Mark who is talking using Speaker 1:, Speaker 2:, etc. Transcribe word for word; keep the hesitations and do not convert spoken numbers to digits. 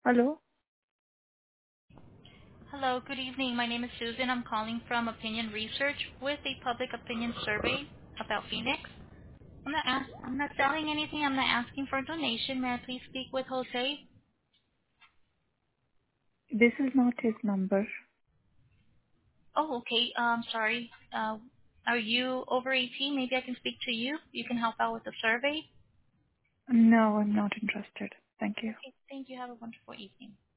Speaker 1: Hello?
Speaker 2: Hello, good evening. My name is Susan. I'm calling from Opinion Research with a public opinion survey about Phoenix. I'm not ask, I'm not selling anything. I'm not asking for a donation. May I please speak with Jose?
Speaker 1: This is not his number.
Speaker 2: Oh, okay. Um, sorry. Uh, are you over eighteen? Maybe I can speak to you. You can help out with the survey.
Speaker 1: No, I'm not interested. Thank you.
Speaker 2: Okay, thank you. Have a wonderful evening.